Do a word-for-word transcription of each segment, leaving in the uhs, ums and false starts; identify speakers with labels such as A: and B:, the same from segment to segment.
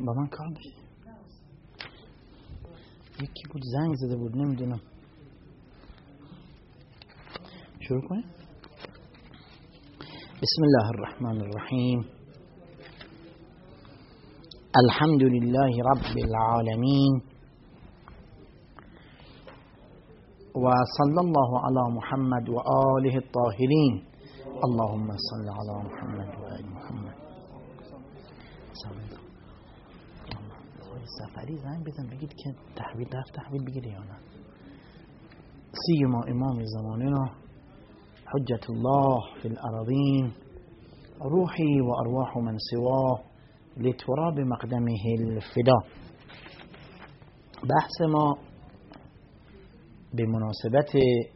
A: با من کار داشت. یکی بود زنگ زده بود نمیدونم. شروع کنیم. بسم الله الرحمن الرحیم. الحمد لله رب العالمين وصلى الله على محمد وآله الطاهرين. اللهم صل على محمد وآل محمد. سفری زنگ بزن بگید که تحویل رفت تحویل بگیره یا نه. سیما امام زماننا حجت الله في الأراضين روحي وأرواح من سواه لتراب مقدمه الفدا. بحث ما به مناسبت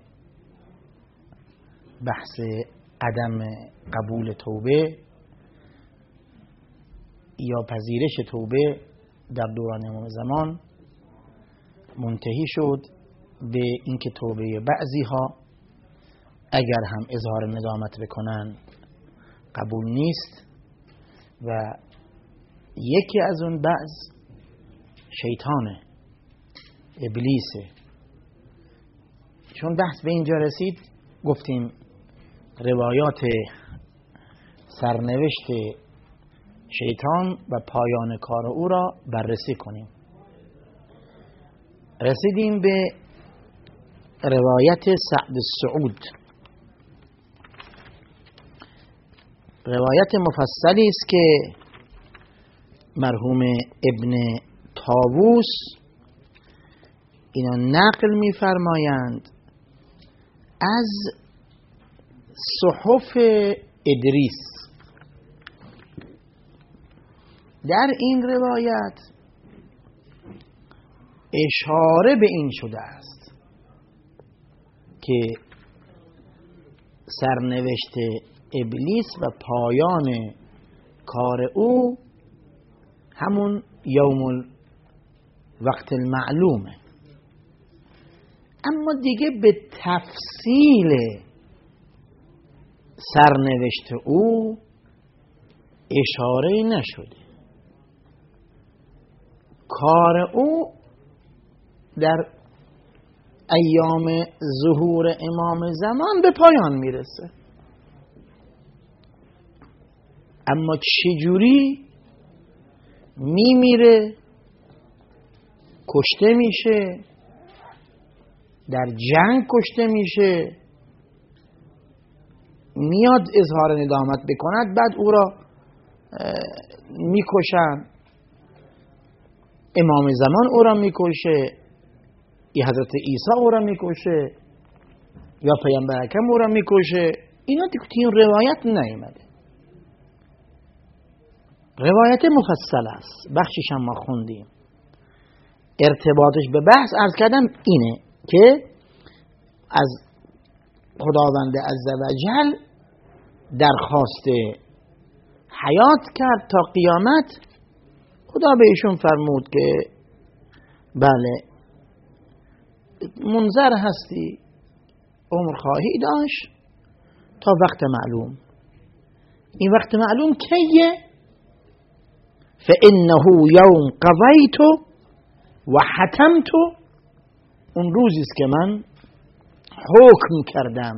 A: بحث عدم قبول توبه یا پذیرش توبه در دوران امام زمان منتهی شد به اینکه توبه بعضی ها اگر هم اظهار ندامت بکنن قبول نیست و یکی از اون بعض شیطانه، ابلیسه. چون بحث به اینجا رسید گفتیم روایات سرنوشت شیطان و پایان کار او را بررسی کنیم. رسیدیم به روایت سعد السعود. روایت مفصلی است که مرحوم ابن طاووس اینا نقل می‌فرمایند از صحف ادریس. در این روایت اشاره به این شده است که سرنوشت ابلیس و پایان کار او همون یوم وقت المعلومه، اما دیگه به تفصیل سرنوشت او اشاره نشده. کار او در ایام ظهور امام زمان به پایان میرسه، اما چجوری میمیره، کشته میشه، در جنگ کشته میشه، میاد اظهار ندامت بکند بعد او را میکشن، امام زمان او را میکشه، یا حضرت عیسی او را میکشه، یا پیامبر اکرم او را میکشه. اینا دیگه روایت نیامده. روایت مفصل است، بخشش هم ما خوندیم. ارتباطش به بحث عرض کردم اینه که از خداوند عزوجل درخواست حیات کرد تا قیامت. خدا به ایشون فرمود که بله منظر هستی، عمر خواهی داشت تا وقت معلوم. این وقت معلوم کیه؟ فإنه یوم قضیت و حتمت. اون روزی است که من حکم کردم،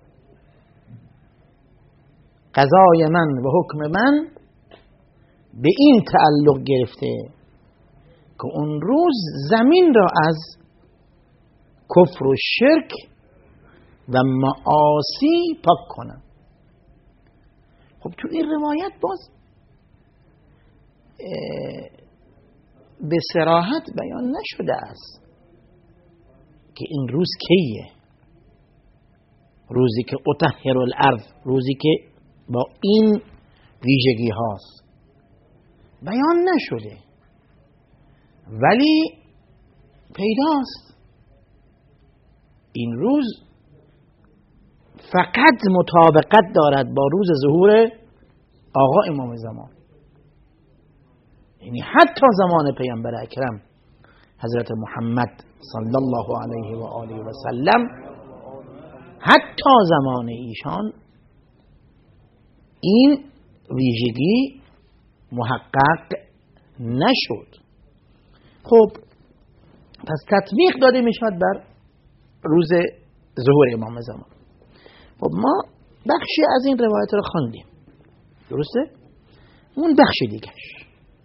A: قضای من و حکم من به این تعلق گرفته که اون روز زمین را از کفر و شرک و معاصی پاک کنم. خب تو این روایت باز به صراحت بیان نشده است که این روز کیه، روزی که اطهر الارض، روزی که با این ویژگی هاست بیان نشده، ولی پیداست این روز فقط مطابقت دارد با روز ظهور آقا امام زمان. یعنی حتی زمان پیامبر اکرم حضرت محمد صلی الله علیه و آله و سلم، حتی زمان ایشان این ویژگی محقق نشد. خب پس تطبیق داده می شود بر روز ظهور امام زمان. خب ما بخشی از این روایت رو خواندیم، درسته؟ اون بخش دیگرش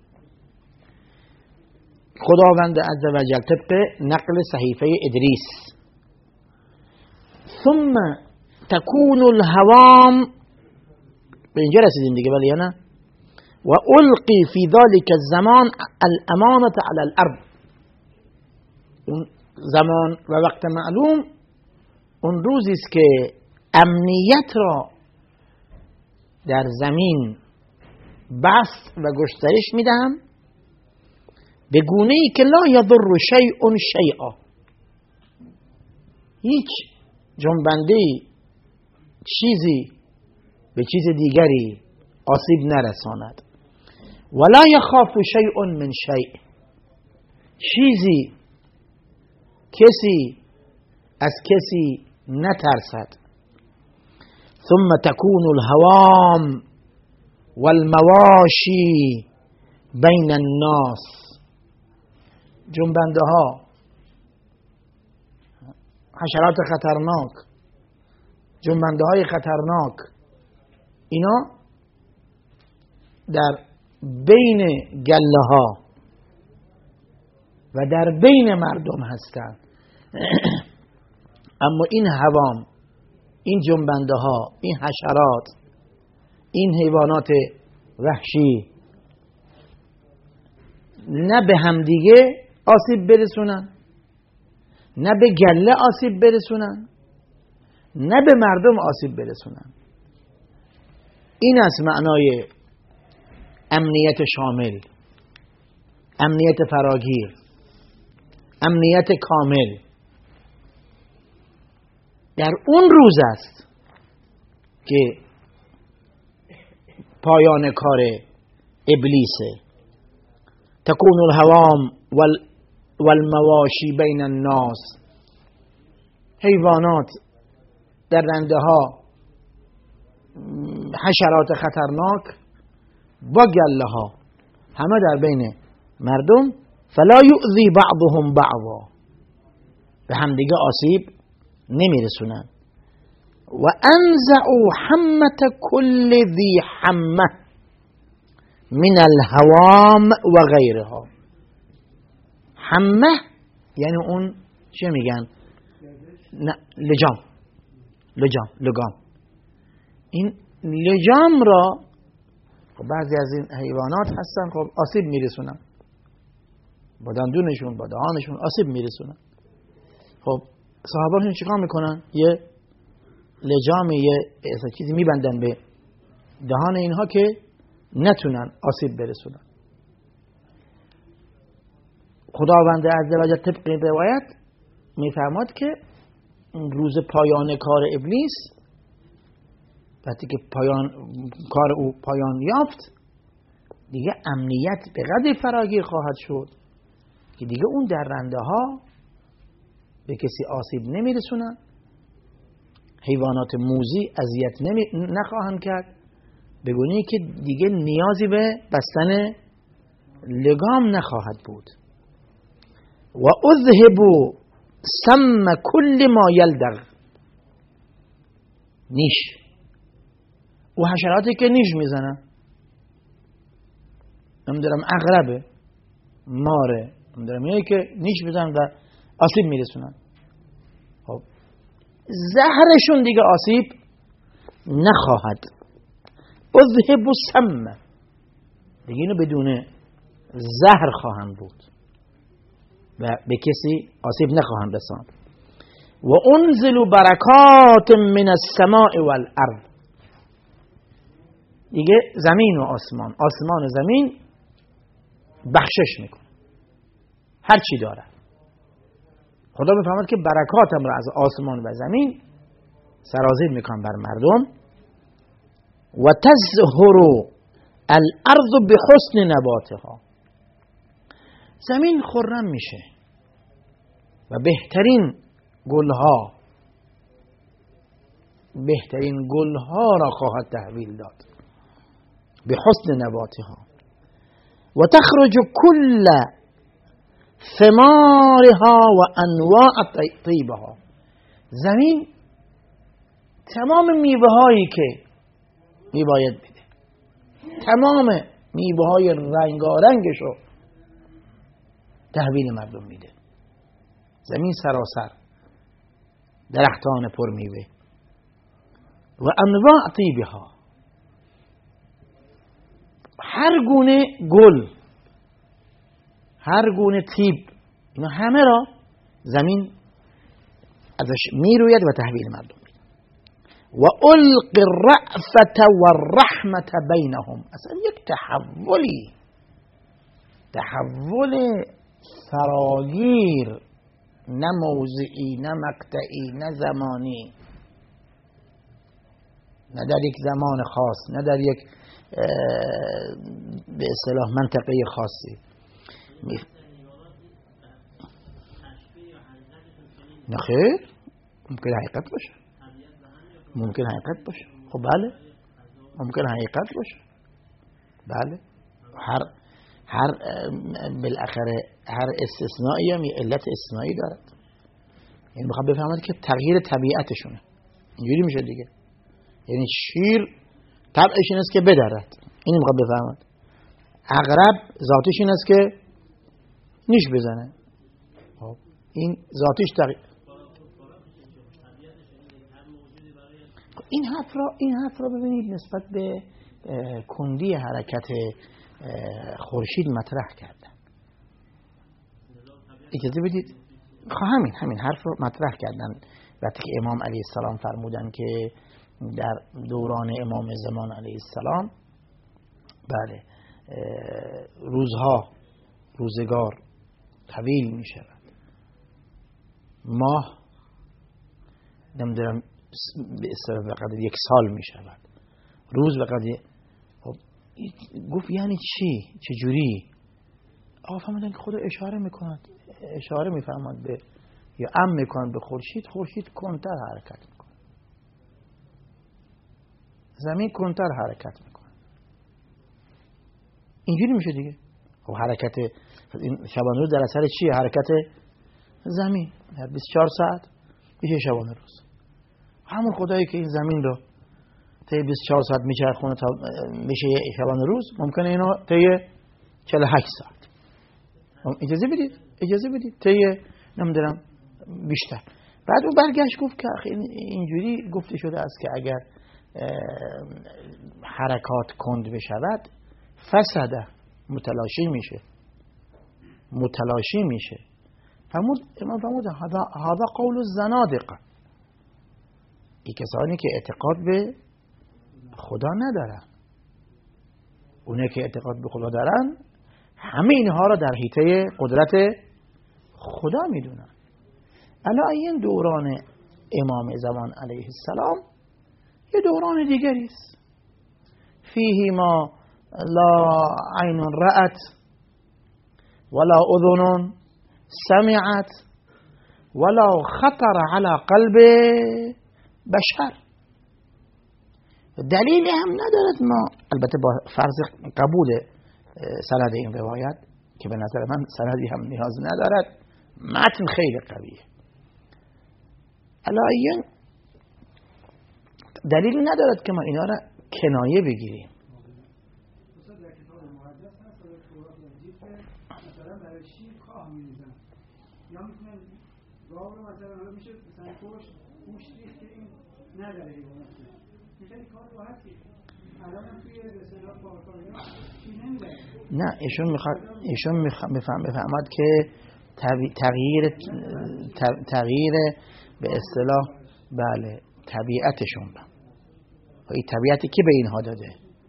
A: خداوند عزوجل طبق نقل صحیفه ادریس ثم تكون الهوام، به اینجا رسیدیم دیگه ولی یا نه؟ و القی فی ذلك الزمان الامانة على الارض، اون زمان و وقت معلوم اون روزی است که امنیت را در زمین بسط و گسترش میدهم به گونه‌ای که لا یضر شیء شیئا، هیچ جنبنده چیزی به چیز دیگری آسیب نرساند. ولا یخاف شیء من شیء، چیزی کسی از کسی نترسد. ثم تكون الهوام والمواشی بین الناس، جنبنده ها، حشرات خطرناک، جنبنده های خطرناک، اینا در بین گله ها و در بین مردم هستند. اما این هوام، این جنبنده ها، این حشرات، این حیوانات وحشی نه به همدیگه آسیب برسونن، نه به گله آسیب برسونن، نه به مردم آسیب برسونن. این است معنای امنیت شامل، امنیت فراگیر، امنیت کامل. در اون روز است که پایان کار ابلیسه. تكون الهوام والمواشی بین الناس، حیوانات، درنده ها، حشرات خطرناک با گله ها، همه در بین مردم. فلا یؤذی بعضهم بعضا، به همدیگه آسیب نمیرسونن. و انزعوا حمت کل ذی حمه من الهوام و غیرها. حمه یعنی اون چه میگن؟ نه، لجام، لجام، لگام. این لجام را خب بعضی از این حیوانات هستن خب آسیب میرسونن، با دندونشون، با دهانشون آسیب میرسونن. خب صحابه‌شون چیکار میکنن؟ یه لجام، یه چیزی میبندن به دهان اینها که نتونن آسیب برسونن. خداوند عزوجل طبق این روایت میفرماد که روز پایان کار ابلیس، وقتی که پایان کار او پایان یافت، دیگه امنیت به قدری فراگیر خواهد شد که دیگه اون درنده ها به کسی آسیب نمیرسونن، حیوانات موذی اذیت نمی نخواهند کرد، بگونی که دیگه نیازی به بستن لگام نخواهد بود. و اذهبوا سم کل ما یلدغ، نیش و حشراتی که نیش میزنن، نمیدونم عقربه، ماره، نمیدونم یکی که نیش میزنن و آسیب میرسونن، خب زهرشون دیگه آسیب نخواهد. اذهبوا سم، دیگه اینو بدون زهر خواهند بود و به کسی آسیب نخواهند رساند. و انزلوا برکات من السماء والارض، دیگه زمین و آسمان، آسمان و زمین بخشش میکنه هر چی داره. خدا میفهمد که برکاتم را از آسمان و زمین سرازیر میکنم بر مردم. و تزهر الارض بحسن نباتها، زمین خرم میشه و بهترین گلها بهترین گلها را خواهد تحویل داد. بحسن نباتها. و تخرج کل ثمارها و انواع طیبها. زمین تمام میوه هایی که میباید بده، تمام میوه های رنگارنگش رو تحویل مردم میده. زمین سراسر درختان پر میوه و انواع طیبها، هر گونه گل، هر گونه طیب، اینا همه را زمین ازش میروید و تحویل مردم میده. و القی الرأفت و الرحمت بینهم، اصلا یک تحولی، تحول فراگیر، نه موضعی، نه مقطعی، نه زمانی، نه در یک زمان خاص، نه در یک به اصطلاح منطقه خاصی. نه خیر، ممکن حقیقت باشه، ممکن حقیقت باشه. خب بله، ممکن حقیقت باشه. بله، هر هر بالاخره هر استثنایی هم یه علت استثنایی دارد. یعنی میخوام بفهمید که تغییر طبیعتشونه، اینجوری میشه دیگه. یعنی شیر طبعش این است که بدرد، این میخوام بفهمید. عقرب ذاتش این است که نیش بزنه، خب این ذاتش تغییر. این حرف را این حرف را ببینید نسبت به کندی حرکت خورشید مطرح کردن. اجازه بدید همین همین حرف رو مطرح کردن وقتی که امام علیه السلام فرمودن که در دوران امام زمان علیه السلام بله روزها روزگار طویل می شود، ماه نمیدونم به اصطلاح قدر یک سال می شود، روز به قدر. خب گفت یعنی چی؟ چه جوری؟ آقا فهمیدن که خدا اشاره میکند، اشاره میفهمد به یا ام میکند به خورشید. خورشید کنتر حرکت میکنه، زمین کنتر حرکت میکنه، اینجوری میشه دیگه. خب حرکت شبانه روز در اثر چیه؟ حرکت زمین. در بیست و چهار ساعت میشه شبانه روز. همون خدایی که این زمین رو طی بیست و چهار ساعت میچرخونه تا میشه شبانه روز، ممکنه اینو طی چهل و هشت ساعت. اجازه بدید اجازه بدید طی نمیدونم بیشتر. بعد اون برگشت گفت که اینجوری گفته شده است که اگر حرکات کند بشود فسده، متلاشی میشه، متلاشی میشه. فرمود امام فرمود هذا قول الزنادقه، این کسانی که اعتقاد به خدا ندارن، اونه که اعتقاد به خدا دارن همه اینها را در حیطه قدرت خدا میدونن. الا این دوران امام زمان علیه السلام یه دوران دیگری است، فیه ما لا عین رأت ولا اذن سمعت ولا خطر على قلب بشر. دلیلی هم ندارد ما، البته با فرض قبول سند این روایت که به نظر من سندی هم نیاز ندارد، متن خیلی قویه. علایین دلیل ندارد که ما اینا را کنایه بگیریم. نه ایشون میخواد ایشون میفهم بفهمد که تغییر تغییر به اصطلاح بله طبیعتشون با این طبیعتی کی به اینها داده؟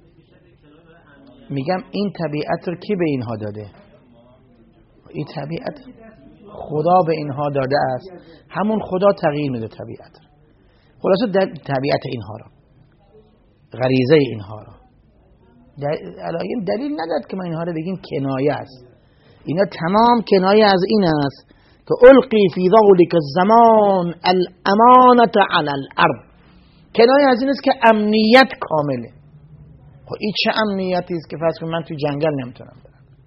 A: میگم این طبیعت رو کی به اینها داده؟ این طبیعت خدا به اینها داده است، همون خدا تغییر میده طبیعت. خلاصه طبیعت اینها را، غریزه اینها را علاییم دلیل نداد که ما اینها را بگیم کنایه است. اینا تمام کنایه از این است که القی فی ذلک الزمان الامانة علی الارض. کنایه از این است که امنیت کامله. خب این چه امنیتی است که فرض کنم من تو جنگل نمیتونم برم،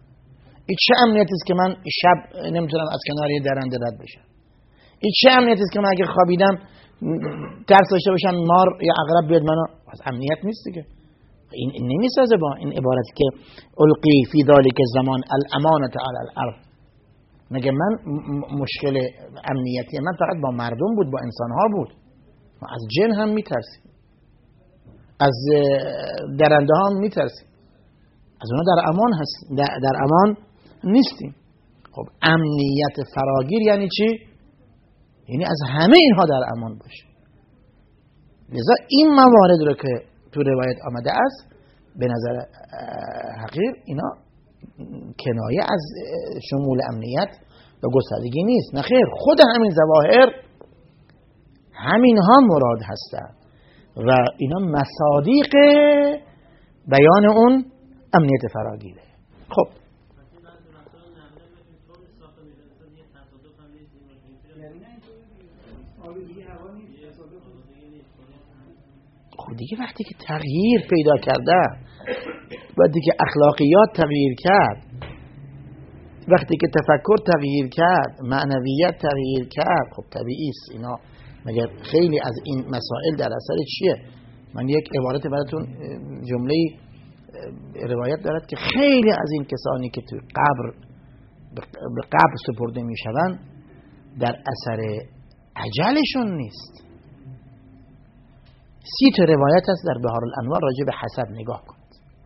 A: این چه امنیتی است که من شب نمیتونم از کنار یه درنده رد بشم؟ این چه امنیتی است که من اگه خوابیدم ترس داشته باشم مار یا عقرب بیاد منو؟ از امنیت نیست دیگه. این نمیسازه با این عبارتی که القی فی ذلک الزمان الامانه علی الارض. مگه من مشکل امنیتی من فقط با مردم بود، با انسانها بود؟ ما از جن هم میترسیم، از درنده ها هم میترسیم، از اونا در امان هست، در, در امان نیستیم. خب امنیت فراگیر یعنی چی؟ یعنی از همه اینها در امان باشه. لذا این موارد رو که تو روایت آمده است به نظر حقیر اینا کنایه از شمول امنیت و گستردگی نیست، نه خیر، خود همین ظواهر همین ها مراد هستند و اینا مصادیق بیان اون امنیت فراگیره. خب خب دیگه وقتی که تغییر پیدا کرده، وقتی که اخلاقیات تغییر کرد، وقتی که تفکر تغییر کرد، معنویت تغییر کرد، خب طبیعی است اینا. مگر خیلی از این مسائل در اثر چیه؟ من یک عبارت براتون، جمله روایت دارد که خیلی از این کسانی که تو قبر به قبر سپرده میشوند در اثر عجلشون نیست. سی تا روایت هست در بحار الانوار راجع به حسد، نگاه کنید.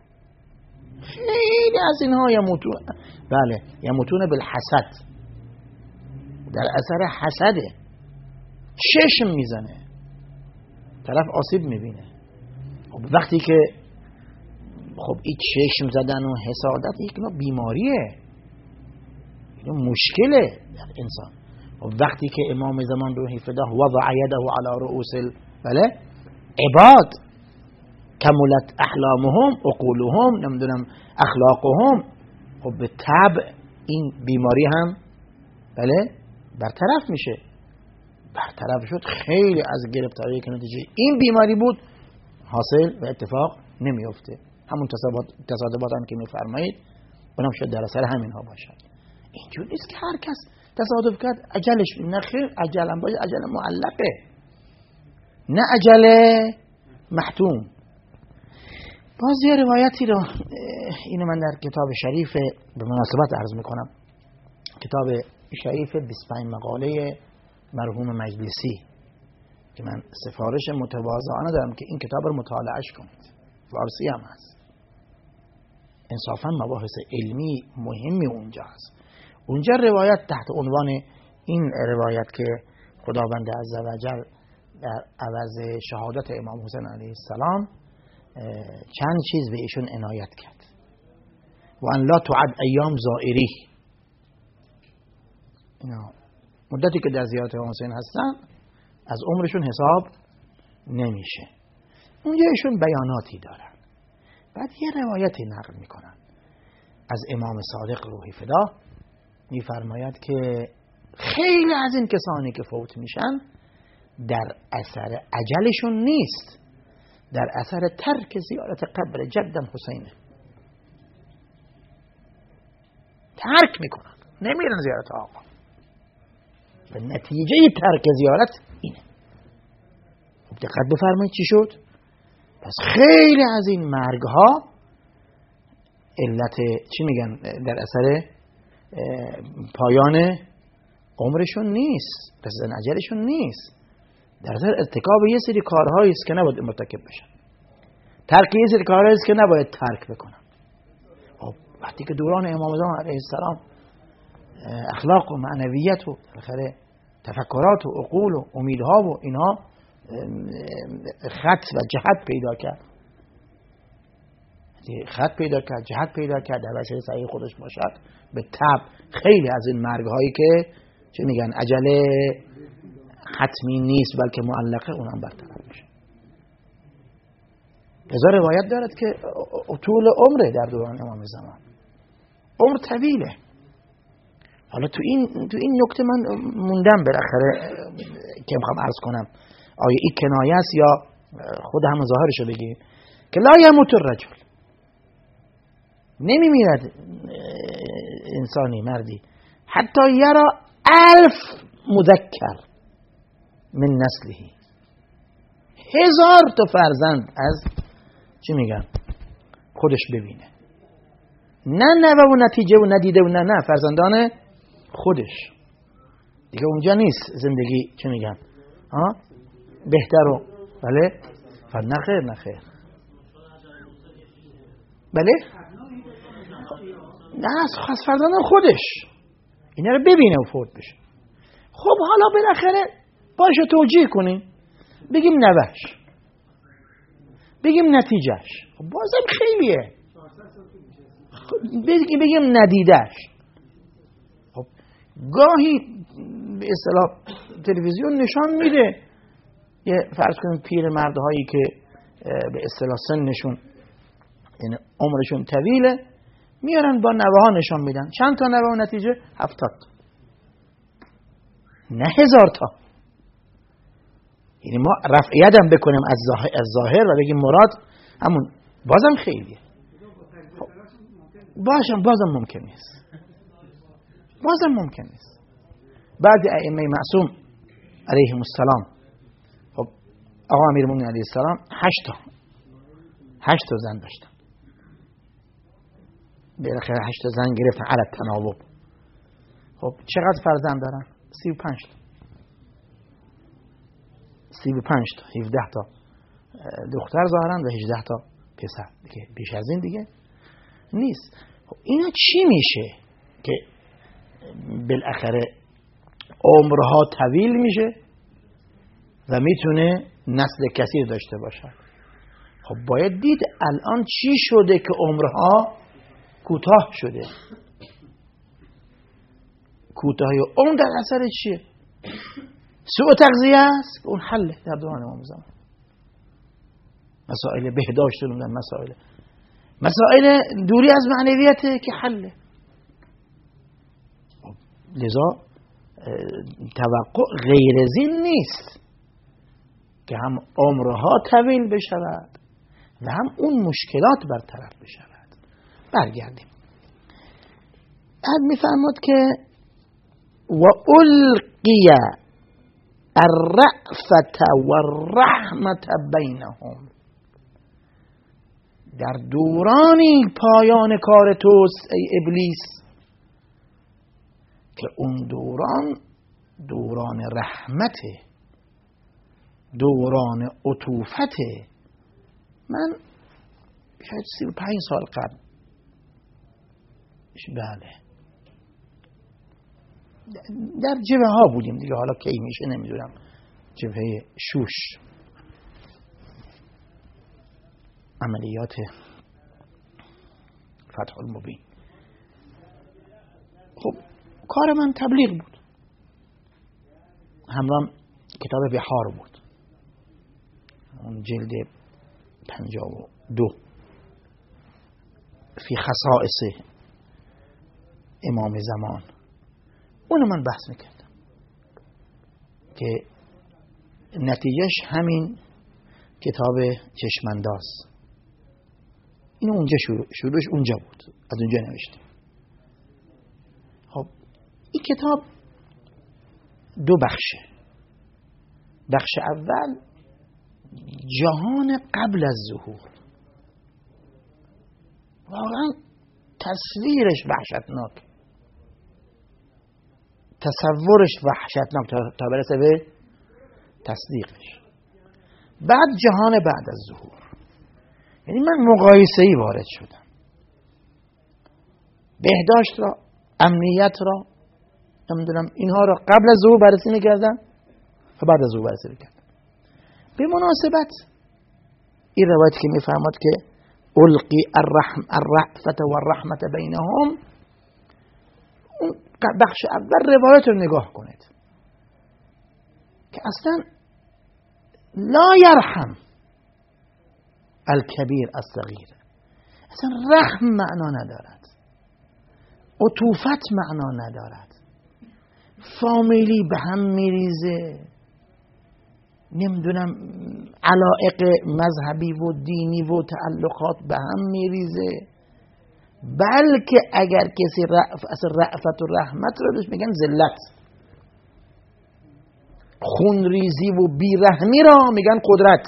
A: خیلی از اینها یموتون، بله یموتون بالحسد، در اثر حسده. چشم میزنه، طرف آسیب میبینه. خب وقتی که خب این چشم زدن و حسادت یک نوع بیماریه، یک نوع مشکله در انسان. خب وقتی که امام زمان روحی فداه وضع یده علی رؤوس بله عباد کملت احلامهم عقولهم نمیدونم اخلاقهم، خب به طبع این بیماری هم بله برطرف میشه. برطرف شد، خیلی از گرفتاری که نتیجه این بیماری بود حاصل و اتفاق نمیفته. همون تصادفات هم که میفرمایید اونم شد در اثر همین ها باشد. اینجور نیست که هر کس تصادف کرد اجلش، نه خیر، اجل هم باشه اجل معلقه، نه اجل محتوم. باز یه روایتی رو اینو من در کتاب شریف به مناسبت عرض میکنم، کتاب شریف بیست و پنج مقاله مرحوم مجلسی که من سفارش متواضعانه دارم که این کتاب رو مطالعهش کنید، فارسی هم هست. انصافا مباحث علمی مهمی اونجا هست. اونجا روایت تحت عنوان این روایت که خداوند عزوجل در عوض شهادت امام حسین علیه السلام چند چیز به ایشون عنایت کرد. و ان لا تعد ایام زائری، اینا مدتی که در زیارت امام حسین هستن از عمرشون حساب نمیشه. اونجا ایشون بیاناتی دارن، بعد یه روایتی نقل میکنن از امام صادق روحی فدا، میفرماید که خیلی از این کسانی که فوت میشن در اثر عجلشون نیست، در اثر ترک زیارت قبر جدم حسینه. ترک میکنن، نمیرن زیارت آقا. به نتیجه ترک زیارت اینه. خب دقت بفرمایید چی شد؟ پس خیلی از این مرگ ها علت چی میگن؟ در اثر پایان عمرشون نیست، رسیدن اجلشون نیست، در اثر ارتکاب یه سری کارهایی است که نباید مرتکب بشن، ترک یه سری کارهایی است که نباید ترک بکنن. خب وقتی که دوران امام زمان علیه السلام اخلاق و معنویت و بالاخره تفکرات و عقول و امیدها و اینها خط و جهت پیدا کرد، خط پیدا کرد، جهت پیدا کرد، در بشر صحیح خودش باشد، به طبع خیلی از این مرگ هایی که چه میگن عجله حتمی نیست بلکه معلقه، اونم برطرف میشه. لذا روایت دارد که طول عمره در دوران امام زمان، عمر طویله. حالا تو این تو این نکته من موندم بالاخره که میخوام عرض کنم آیا این کنایه است یا خود همون ظاهرشو بگیم که لا یموت الرجل، نمیمیرد انسانی مردی حتی یرا الف مذکر من نسله، هزار تا فرزند از چی میگن خودش ببینه، نه نوه و نتیجه و ندیده و نه نه فرزندان خودش دیگه اونجا نیست زندگی چی میگن ها بهتر و بله نخیر نخیر بله نه از فرزندان خودش اینا رو ببینه و فوت بشه. خب حالا بالاخره باشه توجیه کنیم بگیم نوهش بگیم نتیجهش، خب بازم خیلیه. بگیم بگیم ندیدهش. خب گاهی به اصطلاح تلویزیون نشان میده یه فرض کنیم پیر مردهایی که به اصطلاح سنشون یعنی عمرشون طویله میارن با نوه ها نشان میدن، چند تا نوه و نتیجه هفتاد نه هزار تا. یعنی ما رفعیت هم بکنیم از ظاهر, از ظاهر و بگیم مراد همون بازم خیلیه. خب باشم بازم ممکن نیست بازم ممکن نیست. بعد ائمه معصوم علیهم السلام خب آقا امیرالمومنین علیه السلام هشت تا هشت تا زن داشتن، بالاخره هشت تا زن گرفتن علی التناوب. خب چقدر فرزند دارن؟ سی و پنج تا سی و پنج تا هفده تا دختر ظاهرن و هجده تا پسر دیگه، بیش از این دیگه نیست. خب اینا چی میشه که بالاخره عمرها طویل میشه و میتونه نسل کثیر داشته باشه؟ خب باید دید الان چی شده که عمرها کوتاه شده. کوتاهی عمر در اثر چیه؟ سوء تغذیه است، اون حله در دوران امام زمان. مسائل بهداشت و مسائل مسائل دوری از معنویته که حله. لذا توقع غیر زین نیست که هم عمرها طویل بشود و هم اون مشکلات برطرف بشود. برگردیم. بعد میفرماد که و القی الرأفت و الرحمت بینهم، در دورانی پایان کار توست ای ابلیس که اون دوران دوران رحمته، دوران عطوفته. من شاید سی و پنج سال قبل بله در جبهه ها بودیم دیگه، حالا کی میشه نمیدونم، جبهه شوش عملیات فتح المبین. خب کار من تبلیغ بود، همراه کتاب بحار بود، اون جلد پنجاه و دو فی خصائص امام زمان، اونو من بحث میکردم که نتیجهش همین کتاب چشمانداز. اینو اونجا شروع شروعش اونجا بود، از اونجا نوشتیم. خب این کتاب دو بخشه. بخش اول جهان قبل از ظهور، واقعا تصویرش وحشتناک، تصورش وحشتناک تا برسه به تصدیقش. بعد جهان بعد از ظهور، یعنی من مقایسه‌ای وارد شدم، بهداشت را، امنیت را، نمیدونم اینها را قبل از ظهور بررسی می‌کردم و بعد از ظهور بررسی می‌کردم. به مناسبت این روایتی که می‌فرماد که القی الرحم الرأفت و الرحمت بینهم، اون بخش اول روایت رو نگاه کنید که اصلا لا یرحم الکبیر الصغیر، اصلا رحم معنا ندارد، عطوفت معنا ندارد، فامیلی به هم میریزه، نمیدونم علایق مذهبی و دینی و تعلقات به هم میریزه، بلکه اگر کسی رأف اصلا رأفت و رحمت رو بهش میگن ذلت، خونریزی و بیرحمی را میگن قدرت.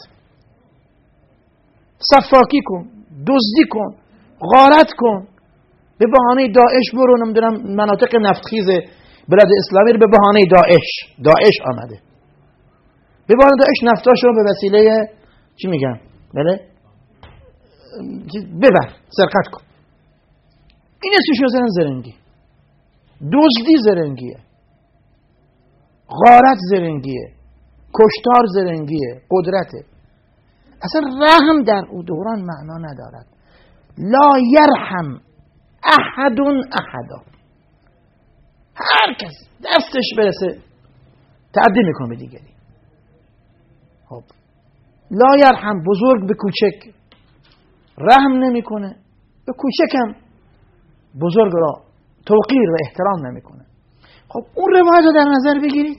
A: صفاکی کن، دزدی کن، غارت کن، به بهانه داعش برو نمیدونم مناطق نفتخیز بلاد اسلامی رو به بهانه داعش داعش آمده، به بهانه داعش نفتاشو به وسیله چی میگن بله ببر، سرقت کن. این اسمشو زدن زرنگی. دزدی زرنگیه، غارت زرنگیه، کشتار زرنگیه، قدرته. اصلا رحم در او دوران معنا ندارد. لا یرحم احد احدا، هر کس دستش برسه تعدی میکنه به دیگری. خب لا یرحم، بزرگ به کوچک رحم نمیکنه، به کوچکم بزرگ را توقیر و احترام نمیکنه. خب اون روایت رو در نظر بگیرید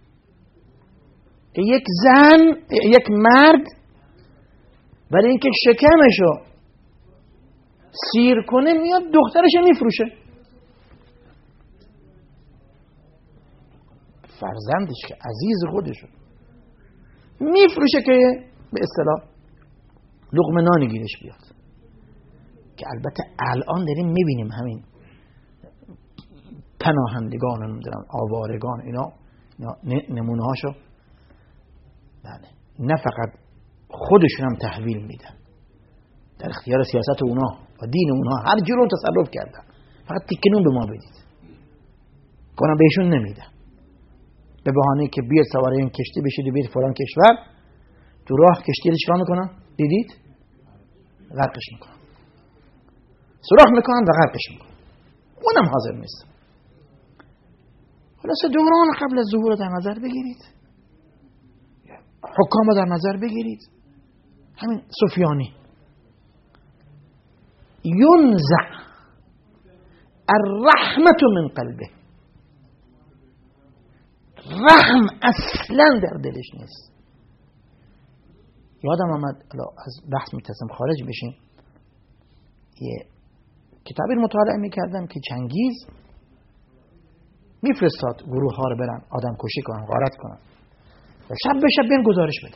A: که یک زن، یک مرد برای اینکه شکمشو سیر کنه میاد دخترش میفروشه، فرزندش که عزیز خودشو میفروشه که به اصطلاح لقمه نانی گیرش بیاد. که البته الان داریم میبینیم همین پناهندگان نمیدونم آوارگان اینا, اینا نمونه هاشو بله نه فقط خودشون هم تحویل میدن، در اختیار سیاست اونا و دین اونا هر جور تصرف کردن، فقط تکنون به ما بدید کنم بهشون نمیدن، به بهانه که بیاد سواره این کشتی بشید و بیاد فلان کشور، تو راه کشتی رو چیکار میکنن؟ دیدید؟ غرقش میکنن، سوراخ میکنن و غرقش میکنن، اونم حاضر نیست. خلاصه دوران قبل از ظهور رو در نظر بگیرید، حکام رو در نظر بگیرید. همین سفیانی ینزع الرحمت من قلبه، رحم اصلا در دلش نیست. یادم آمد از بحث میترسم خارج بشیم، یه کتابی مطالعه میکردم که چنگیز میفرستاد گروه ها رو برن آدم کشی کنن، غارت کنن و شب به شب بیان گزارش بدن.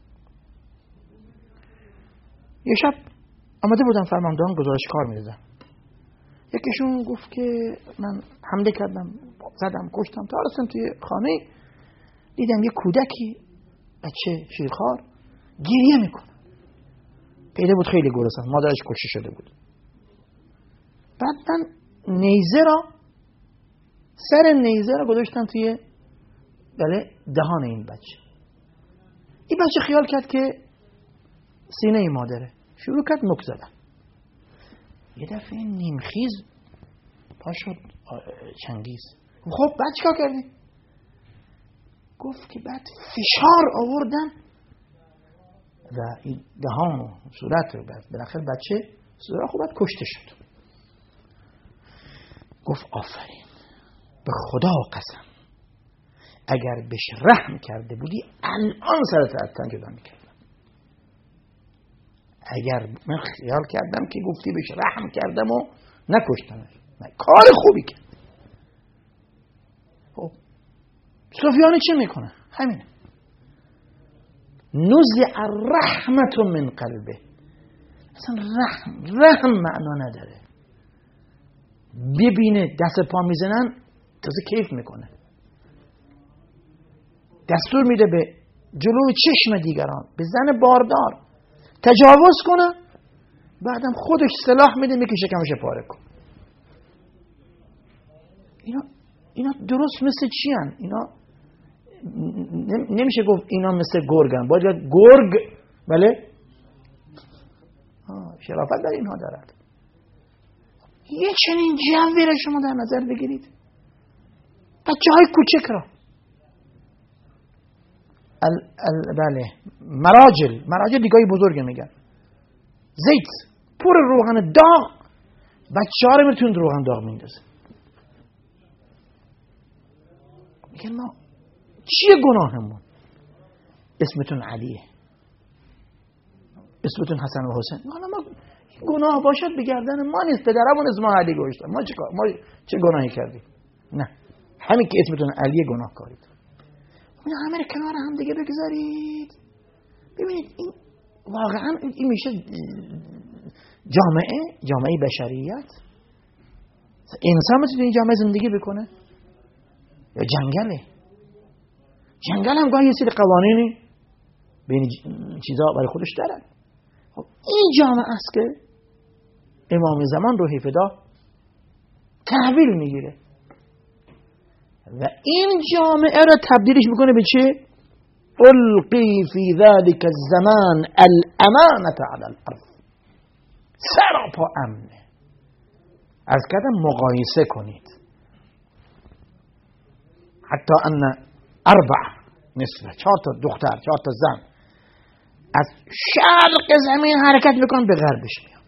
A: یه شب آمده بودن فرماندهان گزارش کار میدادن، یکیشون گفت که من حمله کردم، زدم، کشتم، تا رسیدم توی خانه دیدم یه کودکی بچه شیرخوار گریه میکنه، پیدا بود خیلی گرسنه، مادرش کشته شده بود. بعد من نیزه را سر نیزه را گذاشتم توی بله دهان این بچه. این بچه خیال کرد که سینه مادره، شروع کرد نک زدن. یه دفعه نیمخیز پا شد چنگیز، خب بعد چیکار کردی؟ گفت که بعد فشار آوردن و این دهان و صورت رو بالاخره بچه سوراخ و بعد کشته شد. گفت آفرین، به خدا قسم اگر بهش رحم کرده بودی الان سرت از تن جدا میکردم. اگر من خیال کردم که گفتی بهش رحم کردم و نکشتم، کار خوبی کرد. خب سفیانی چه میکنه؟ همینه، نزع الرحمت من قلبه. اصلا رحم رحم معنا نداره. ببینه دست پا میزنن تازه کیف میکنه، دستور میده به جلوی چشم دیگران به زن باردار تجاوز کنه، بعدم خودش سلاح میده میکشه شکمش پاره کن. اینا اینا درست مثل چی هن؟ اینا نمیشه گفت اینا مثل گرگن، باید گرگ بله شرافت در اینها دارد. یه چنین جوی را شما در نظر بگیرید، بچه های کوچک را ال ال بله مراجل مراجل دیگه بزرگ میگن، زیت پر روغن داغ، بچه ها رو میتون روغن داغ میندازه. میگن ما چیه گناهمون؟ اسمتون علیه، اسمتون حسن و حسین، حالا ما گناه باشد به گردن ما نیست. پدرمون اسم علی گذاشتن، ما چه ما چه گناهی کردیم؟ نه، همین که اسمتون علی گناهکاری داره. اینا همه رو کنار هم دیگه بگذارید. ببینید این واقعا این میشه جامعه جامعه بشریت. انسان میتونه این جامعه زندگی بکنه یا جنگله؟ جنگل هم گاهی یه سری قوانینی بین چیزا برای خودش دارن. خب این جامعه است که امام زمان روح فدا تحویل میگیره و این جامعه را تبدیلش میکنه به چه؟ القی فی ذلک الزمان الامانة علی الارض. سراپا امنه. از کدام مقایسه کنید. حتی ان اربع نصفه، چهار تا دختر، چهار تا زن از شرق زمین حرکت میکنن به غربش میان.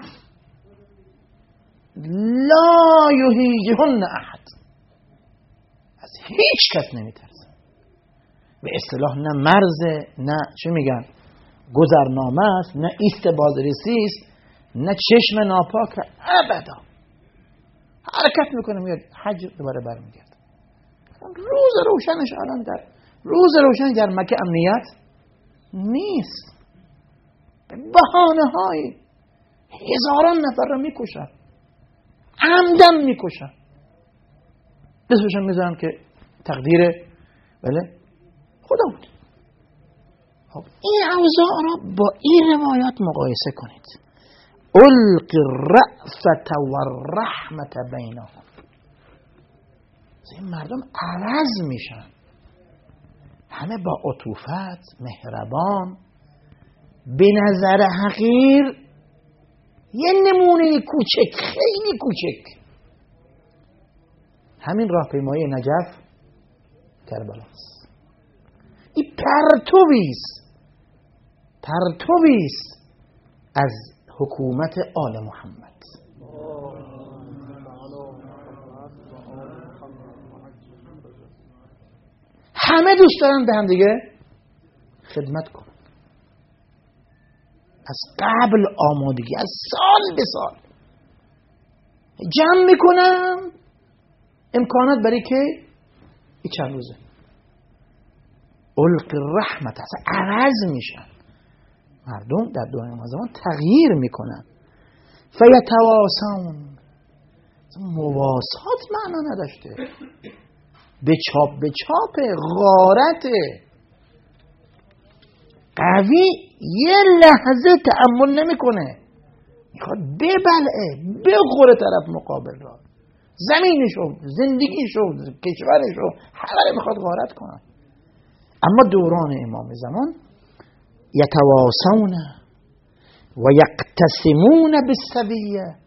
A: لا یهیجهن احد. از هیچ کس نمیترسن. به اصطلاح نه مرز، نه چه میگن گذرنامه است، نه ایست بازرسی است، نه چشم ناپاک، ابدا حرکت میکنه میاد حج دوباره برمیگرده. روز روشنش الان در روز روشن در مکه امنیت نیست. به بهانه های هزاران نفر را میکشن، عمدن میکشن، بسوشن میذارن که تقدیر بله خدا بود. خب این اوضاع را با این روایات مقایسه کنید. القی الرأفت والرحمت بینهم. این مردم عوض میشن، همه با عطوفت، مهربان. به نظر حقیر یه نمونه کوچک، خیلی کوچک، همین راهپیمایی نجف کربلاست. این پرتویست پرتویست از حکومت آل محمد. همه دوست دارن به هم دیگه خدمت کنن. از قبل آمادگی، از سال به سال جمع میکنن امکانات برای که این چند روزه القی الرحمت، اصلا عوض میشن. مردم در دوران زمان تغییر میکنن. فیتواسون، مواسات معنا نداشته، به چاپ به چاپ غارته. قوی یه لحظه تأمل نمیکنه، میخواد ببلعه، بخوره طرف مقابل را، زمینشو، زندگیشو، کشورشو، همه میخواد غارت کنه. اما دوران امام زمان یتواسون و یقتسمون بالسویه.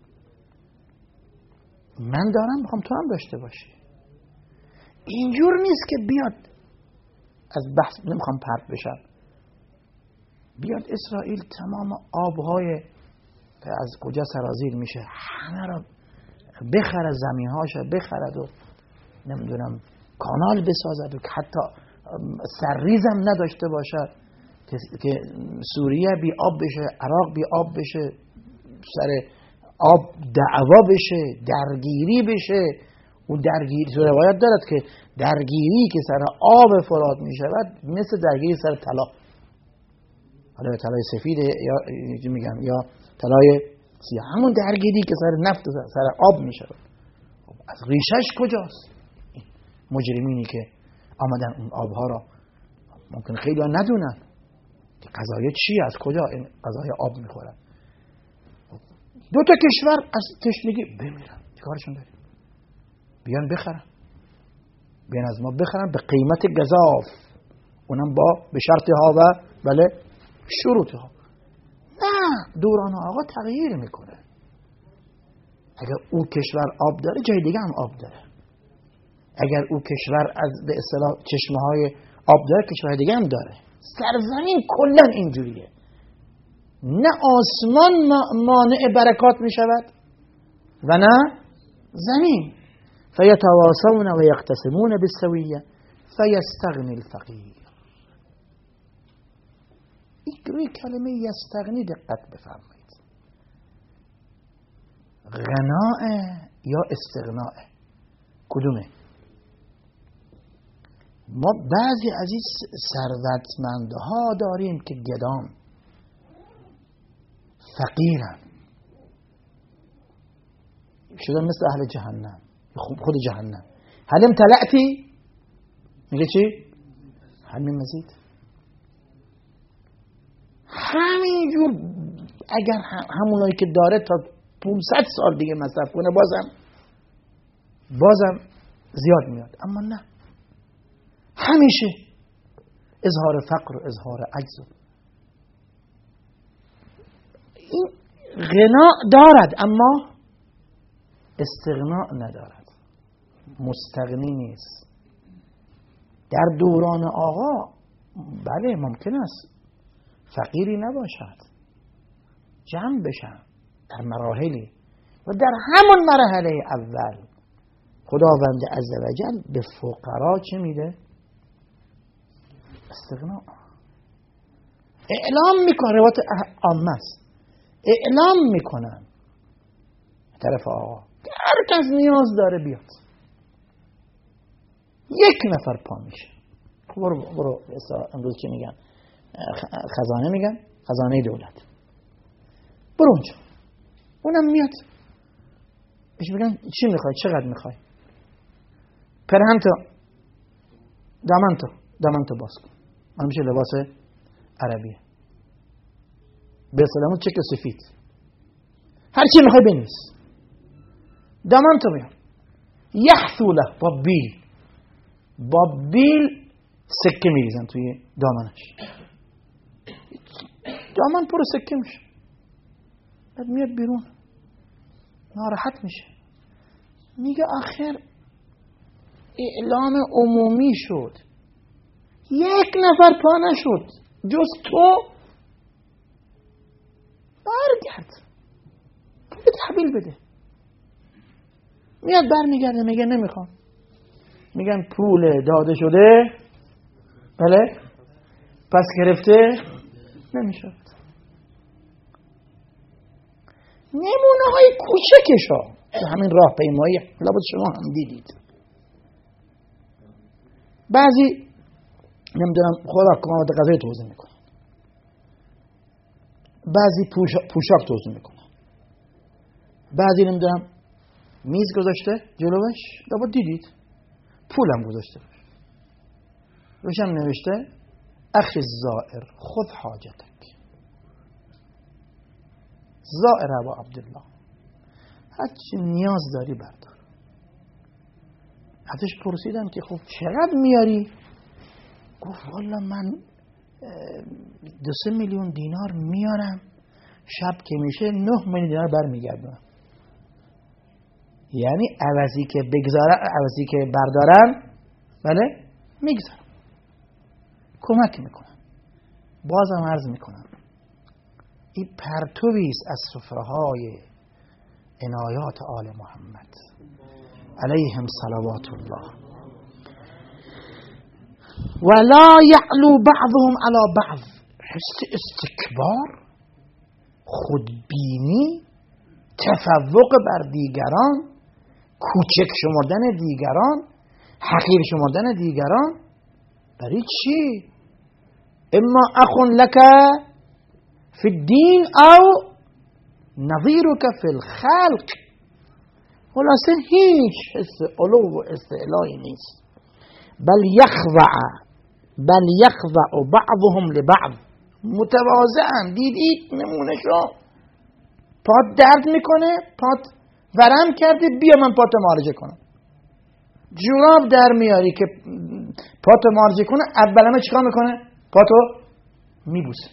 A: من دارم میخوام تو هم داشته باشی. اینجور نیست که بیاد از بحث نمیخوام پرت بشم، بیاد اسرائیل تمام آبهای که از کجا سرازیر میشه همه را بخره، زمینهاشو بخرد و نمیدونم کانال بسازد و حتی سرریزم نداشته باشد که سوریه بی آب بشه، عراق بی آب بشه، سر آب دعوا بشه، درگیری بشه. اون درگیری تو روایت دارد که درگیری که سر آب فرات می شود مثل درگیری سر طلا، حالا طلای سفید یا میگم یا طلای سیاه، همون درگیری که سر نفت سر آب می شود. از ریشش کجاست؟ مجرمینی که آمدن اون آبها را، ممکن خیلی ها ندونن که قضایه چی، از کجا این قضایه آب میخورن. دو تا کشور از تشنگی بمیرن، چیکارشون داریم؟ بیان بخرن، بیان از ما بخرن به قیمت گزاف، اونم با به شرط ها و بله شروط ها. نه، دوران آقا تغییر میکنه. اگر او کشور آب داره جای دیگه هم آب داره. اگر او کشور از به اصطلاح چشمه های آب داره کشور دیگه هم داره. سرزمین کلا اینجوریه. نه آسمان مانع برکات می شود و نه زمین. فیتواسون و یقتسمون بالسویه فیستغنی الفقیر. این کلمه یستغنی دقت بفرمایید. غناء یا استغناء؟ کدومه؟ ما بعضی از این ثروتمندها داریم که گدام فقیرن، شده مثل اهل جهنم، خود جهنم. هل امتلعتی؟ میگه چی؟ همین مزید. همینجور اگر همونایی که داره تا پانصد سال دیگه مصرف کنه بازم بازم زیاد میاد، اما نه، همیشه اظهار فقر و اظهار عجز. این غنا دارد اما استغناء ندارد، مستغنی نیست. در دوران آقا بله ممکن است فقیری نباشد، جمع بشن در مراحلی و در همون مرحله اول خداوند عزوجل به فقرا چه میده؟ استغناء. اعلام میکنه، روایت عامه است، اعلام میکنن طرف آقا هر کس نیاز داره بیاد، یک نفر پا میشه. برو برو امروز چی میگن؟ خزانه میگن، خزانه دولت. برو اونجا، اونم میاد بهش میگن چی میخوای، چقدر میخوای؟ پرهنتو دامنتو دامنتو باز کن. من میشه لباس عربیه به سلامت چک سفید، هر چی میخوای بنویس. دامنتو میاد یحثوله با بیل، با بیل سکه میریزن توی دامنش، دامن پر سکه میشه. بعد میاد بیرون ناراحت میشه، میگه آخر اعلام عمومی شد، یک نفر پا نشد جز تو، برگرد به تحویل بده. میاد برمیگرده میگه نمیخوام. میگن پول داده شده، بله پس گرفته نمیشد. نمونه های کوچکشا تو همین راه پیمایی لابد شما هم دیدید. بعضی نمیدونم خدا کمامت غذایی توزیع میکنن، بعضی پوشاک توزیع میکنن، بعضی نمیدونم میز گذاشته جلوش، لابد دیدید پولم گذاشته روشم نوشته اخی الزائر خذ حاجتک، زائر ابا عبدالله، هرچی نیاز داری بردار. ازش پرسیدم که خب چقدر میاری؟ گفت والا من دو سه میلیون دینار میارم، شب که میشه نه میلیون دینار برمیگردم. یعنی عوضی که بگذارم، عوضی که بردارم، بله میگذارم، کمک میکنم. بازم عرض میکنم این پرتویست از سفره‌های عنایات آل محمد علیهم صلوات الله. ولا یعلو بعضهم علی بعض، حس استکبار، خودبینی، تفوق بر دیگران، کوچک شمردن دیگران، حقیر شمردن دیگران. برای چی؟ اما اخون لک فی الدین او نظیرک فی الخلق. خلاصه هیچ حس علو و استعلایی نیست. بل یخضع بل یخضع بعضهم لبعض، متواضعن. دیدید نمونه شو، پات درد میکنه، پات ورم کرده، بیا من پات معالجه کنم. جوراب در میاری که پاتو معالجه کنه، اول همه چیکار میکنه؟ پاتو میبوسه،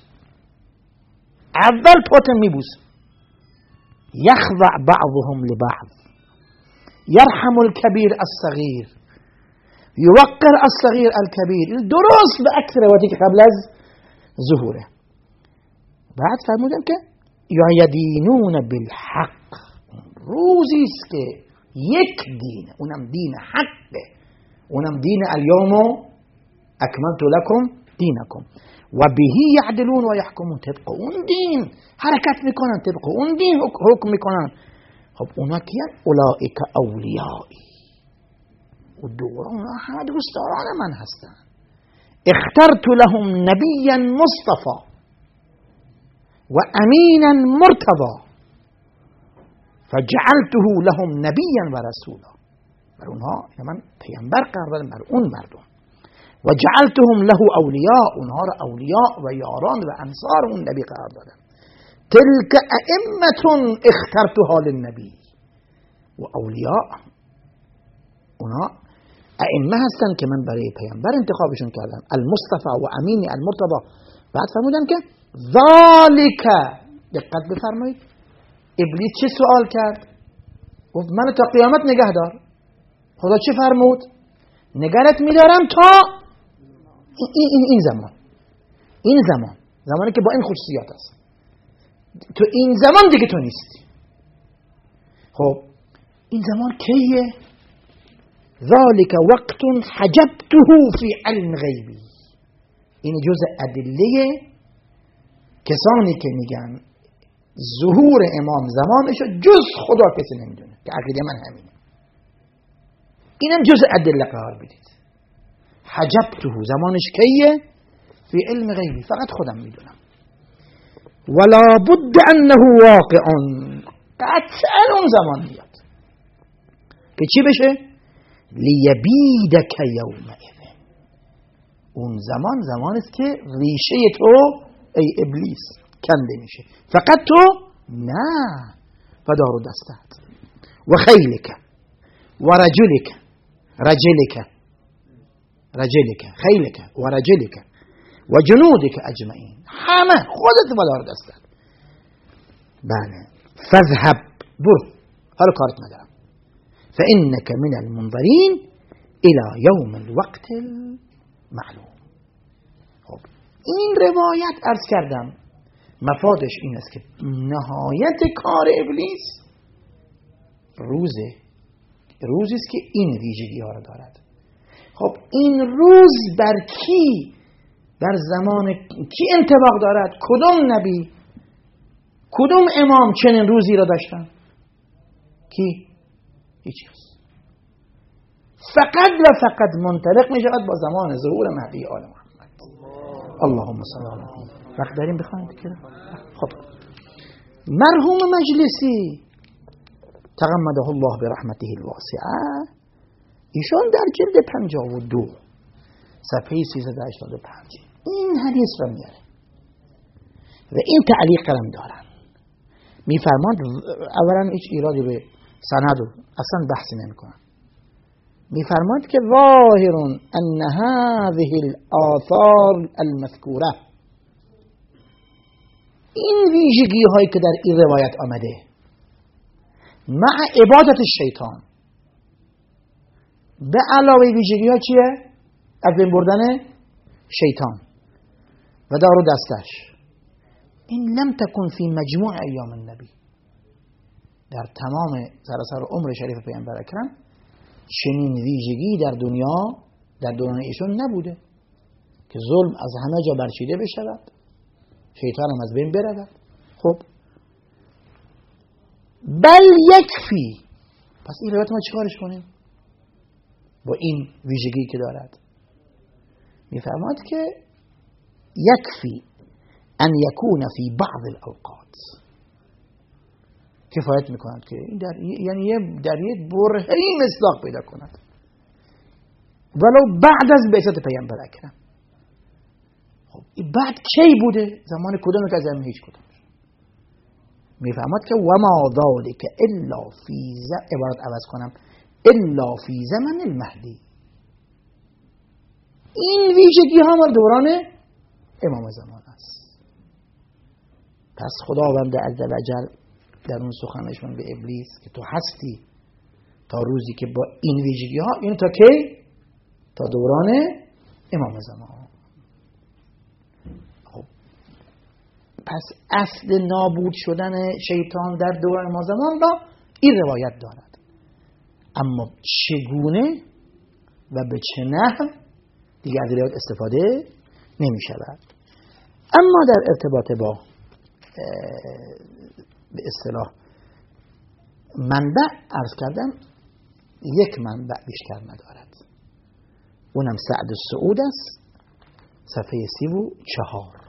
A: اول پاتو میبوسه. یخضع بعضهم لبعض، یرحم الکبیر الصغیر، یوقر الصغیر الکبیر. درست به عکس روایتی که قبل از ظهوره. بعد فرمودم که یدینون بالحق، روزی است که یک دین، اونم دین حقه، اونم دین الیوم اکملت لکم دینکم و بهی یعدلون و یحکمون. طبق اون دین حرکت میکنن، طبق اون دین حکم میکنن. خب اونا کیان؟ اولئک اولیایی، و دوران اونا همه دوستداران من هستن. اخترت لهم نبیا مصطفى و امینا مرتضى فجعلته لهم نبیا و رسولا. بر اونها من پیامبر قرار دادم، بر اون مردم. و جعلتهم له اولیاء، اونها را اولیاء و یاران و انصار اون نبی قرار دادم. تلك ائمه اخترتها للنبی، و اولیاء اونها ائمه هستن که من برای پیامبر انتخابشون کردم. المصطفى و امین المرتضى. بعد فرمودن که ذالک، دقت بفرمایید، ابلیس چه سوال کرد؟ گفت من تا قیامت نگه دار. خدا چه فرمود؟ نگرت میدارم تا این, این, این زمان، این زمان زمانی که با این خصوصیات است. تو این زمان دیگه تو نیستی. خب این زمان کیه؟ ذالک وقت حجبته فی علم غیبی. این جزء ادله کسانی که میگن ظهور امام زمانشو جز خدا کسی نمیدونه، که عقیده من همینه. اینم جزء ادله قرار بدید. حجبته، زمانش کیه؟ فی علم غیبی، فقط خودم میدونم. ولا بد انه واقع، قطعا اون زمان میاد که چی بشه؟ لیبیدک یومئذ. اون زمان زمان است که ریشه تو ای ابلیس کنده میشه، فقط تو نه. و دار و دستت و خیلک و رجلک، رجلک رجلک خیلک و رجلک و جنودک اجمعین، همه خودت و دار و دستت. بله. فذهب، برو، حالا کارت ندارم. فإنك من المنظرین الى یوم الوقت المعلوم. خب این روایت عرض کردم مفادش این است که نهایت کار ابلیس روزه، روزی است که این ویژگی ها را دارد. خب این روز بر کی، در زمان کی انطباق دارد؟ کدوم نبی، کدوم امام چنین روزی را داشتن؟ کی؟ هیچ کس. فقط و فقط منطلق می شود با زمان ظهور مهدی آل محمد. اللهم صل علی محمد. وقت داریم بخوایم بکنم؟ خب مرحوم مجلسی تغمده الله برحمته الواسعه، ایشان در جلد پنجاه و دو صفحه سیصد و هشتاد و پنج این حدیث را میاره و این تعلیق هم دارن. میفرماند اولا هیچ ایرادی به سند و اصلا بحثی نمیکنن. میفرماند که ظاهر ان هذه الاثار المذکوره، این ویژگی هایی که در این روایت آمده مع عبادت الشیطان، به علاوه ویژگی ها چیه؟ از بین بردن شیطان و دار و دستش، این لم تکن فی مجموع ایام النبی، در تمام سراسر عمر شریف پیامبر اکرم چنین ویژگی در دنیا در دوران ایشون نبوده که ظلم از همه جا برچیده بشود، شیطان هم از بین برود. خب بل یکفی، پس این روایت ما چیکارش کنیم با این ویژگی که دارد؟ میفرماد که یکفی ان یکون فی بعض الاوقات، کفایت میکند که در یعنی در یک برهه‌ای مصداق پیدا کند، ولو بعد از بعثت پیامبر اکرم. خب بعد کی بوده؟ زمان کدوم که از زمان هیچ کدوم. میفهمد که وما ذالک الا فی ز عبارت عوض کنم الا فی زمن المهدی، این ویژگی ها مال دوران امام زمان است. پس خداوند عزوجل در اون سخنشون به ابلیس که تو هستی تا روزی که با این ویژگی ها، این تا کی؟ تا دوران امام زمان. خب پس اصل نابود شدن شیطان در دوران امام زمان با این روایت دارد، اما چگونه و به چه نحو دیگه از روایت استفاده نمی شود. اما در ارتباط با به اصطلاح منبع عرض کردم یک منبع بیشتر ندارد، اونم سعد السعود است، صفحه سی و چهار.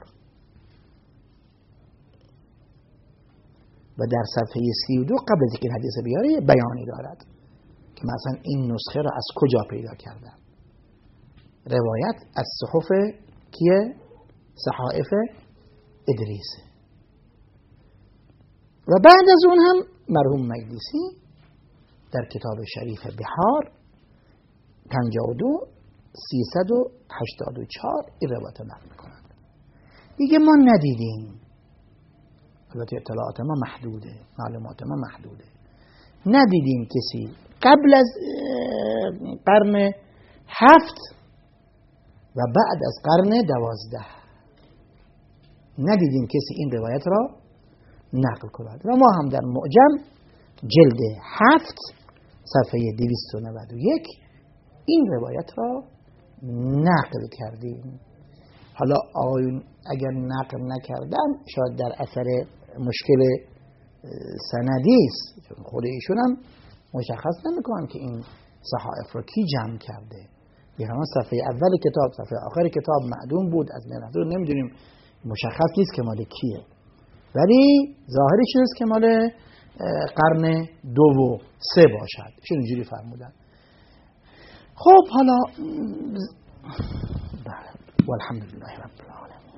A: و در صفحه سی و دو قبل از اینکه این حدیث بیاره بیانی دارد که مثلا این نسخه را از کجا پیدا کردم. روایت از صحف کیه؟ صحائف ادریسه. و بعد از اون هم مرحوم مجلسی در کتاب شریف بحار پنجاه و دو سیصد و هشتاد و چهار این روایت نقل میکنند. دیگه ما ندیدیم، البته اطلاعات ما محدوده، معلومات ما محدوده، ندیدیم کسی قبل از قرن هفت و بعد از قرن دوازده ندیدیم کسی این روایت را نقل کند. و ما هم در معجم جلد هفت صفحه دویست و نود و یک این روایت را نقل کردیم. حالا آقایون اگر نقل نکردن شاید در اثر مشکل سندی است، چون خود ایشون هم مشخص نمیکنن که این صحائف را کی جمع کرده. به همون صفحه اول کتاب صفحه آخر کتاب معدوم بود، از نظر نمیدونیم، مشخص نیست که مال کیه، ولی ظاهرش نیست که مال قرن دو و سه باشد، چون اینجوری فرمودن. خب حالا والحمدلله رب العالمین.